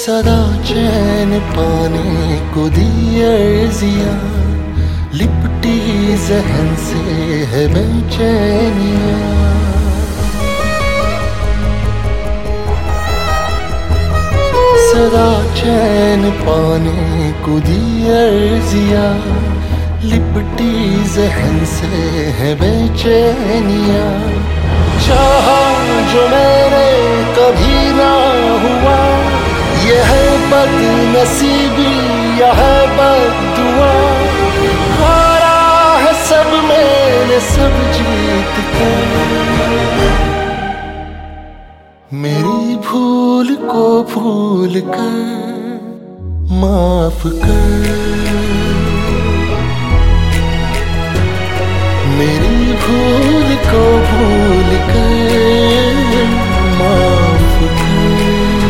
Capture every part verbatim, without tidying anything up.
सदा चैन पाने को दी अर्जिया, लिपटी जहन से है बेचैनिया। सदा चैन पाने को दी अर्जिया, लिपटी जहन से है बेचैनिया। चाहा जो मैंने कभी ना हुआ, यह है बदनसीबी यह है बद्दुआ। हारा है सब मैंने सब जीत कर, मेरी भूल को भूल कर माफ कर। मेरी भूल को भूल कर माफ कर।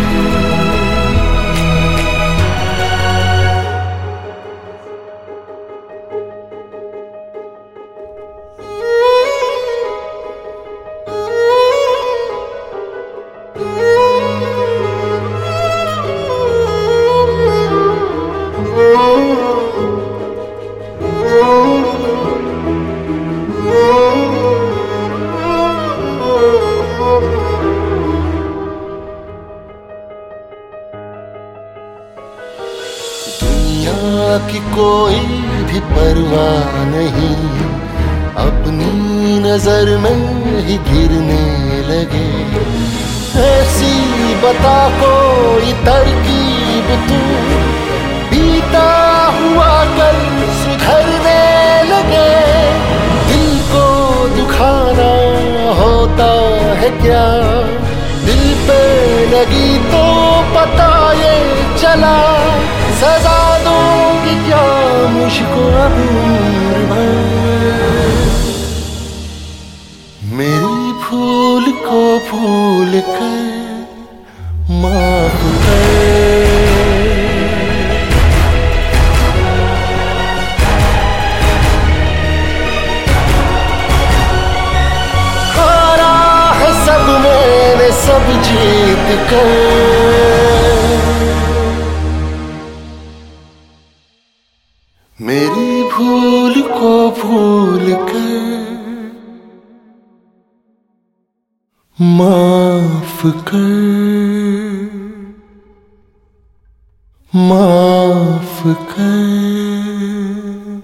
दुनिया की कोई भी परवाह नहीं, अपनी नजर में ही गिरने लगे। ऐसी बता कोई तरकीब तू, बीता हुआ कल सुधरने लगे। दिल को दुखाना होता है क्या, दिल पे लगी तो पता ये चला। सजा दोगी क्या मुझको अब उम्र भर, मेरी भूल को भूल कर माफ कर। हारा है सब मैंने सब जीत कर, मेरी भूल को भूल कर माफ कर। माफ कर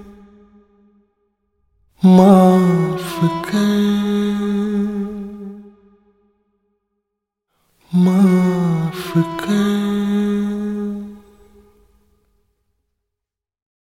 माफ कर माफ कर।